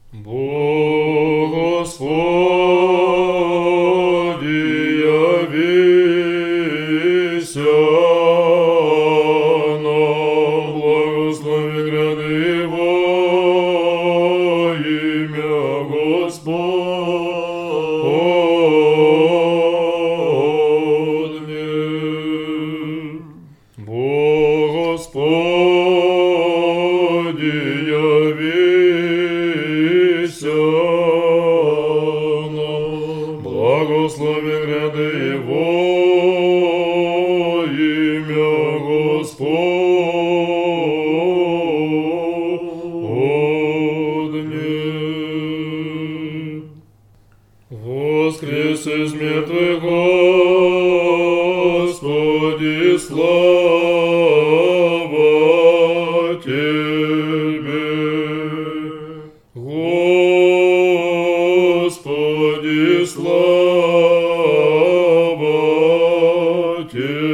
Бог Господи, явися нам, благослови гряды Его имя Господне. Бог Господи, явися нам, благослови гряды Его имя Господне. Воскрес из мертвых, Господи, слава Тебе. Господи, слава Тебе.